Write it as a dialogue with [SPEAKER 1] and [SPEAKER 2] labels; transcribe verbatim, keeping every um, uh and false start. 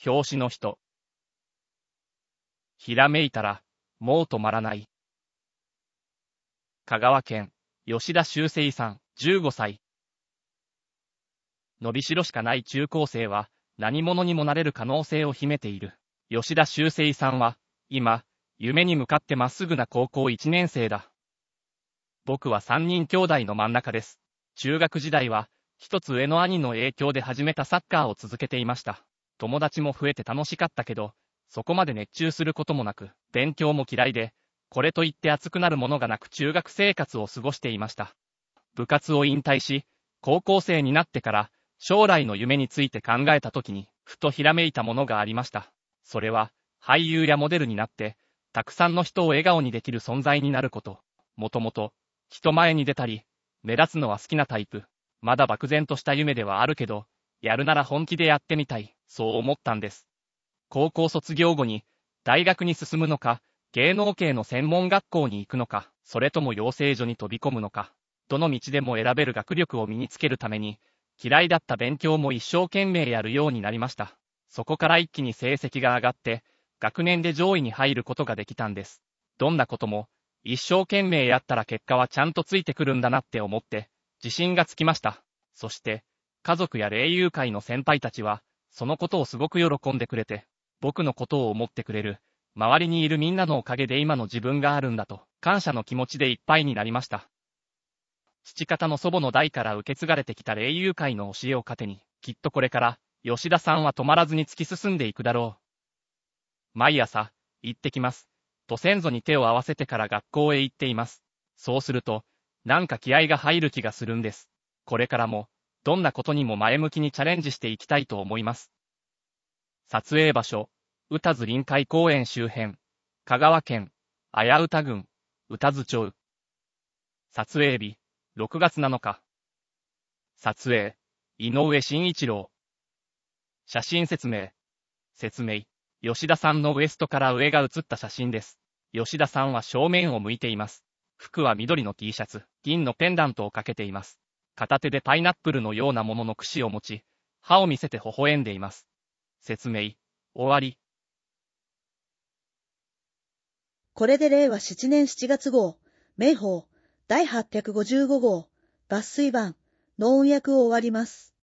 [SPEAKER 1] 表紙の人。ひらめいたら、もう止まらない。香川県、吉田修正さん、じゅうごさい。伸びしろしかない中高生は、何者にもなれる可能性を秘めている。吉田修正さんは、今、夢に向かってまっすぐな高校いちねん生だ。僕はさんにん兄弟の真ん中です。中学時代は、一つ上の兄の影響で始めたサッカーを続けていました。友達も増えて楽しかったけど、そこまで熱中することもなく、勉強も嫌いで、これといって熱くなるものがなく中学生活を過ごしていました。部活を引退し、高校生になってから、将来の夢について考えたときに、ふとひらめいたものがありました。それは、俳優やモデルになって、たくさんの人を笑顔にできる存在になること。もともと、人前に出たり、目立つのは好きなタイプ。まだ漠然とした夢ではあるけど、やるなら本気でやってみたい、そう思ったんです。高校卒業後に、大学に進むのか、芸能系の専門学校に行くのか、それとも養成所に飛び込むのか、どの道でも選べる学力を身につけるために、嫌いだった勉強も一生懸命やるようになりました。そこから一気に成績が上がって、学年で上位に入ることができたんです。どんなことも、一生懸命やったら結果はちゃんとついてくるんだなって思って、自信がつきました。そして、家族や霊友会の先輩たちは、そのことをすごく喜んでくれて、僕のことを思ってくれる、周りにいるみんなのおかげで今の自分があるんだと、感謝の気持ちでいっぱいになりました。父方の祖母の代から受け継がれてきた霊友会の教えを糧に、きっとこれから、吉田さんは止まらずに突き進んでいくだろう。毎朝、行ってきます。と先祖に手を合わせてから学校へ行っています。そうすると、なんか気合が入る気がするんです。これからも、どんなことにも前向きにチャレンジしていきたいと思います。撮影場所、宇多津臨海公園周辺、香川県、綾歌郡、宇多津町。撮影日、ろくがつなのか。撮影、井上慎一郎。写真説明。説明。吉田さんのウエストから上が写った写真です。吉田さんは正面を向いています。服は緑の T シャツ、銀のペンダントをかけています。片手でパイナップルのようなものの串を持ち、歯を見せて微笑んでいます。説明。終わり。
[SPEAKER 2] これでれいわななねんしちがつ号、明報、だいはっぴゃくごじゅうご号、抜粋版、農運訳を終わります。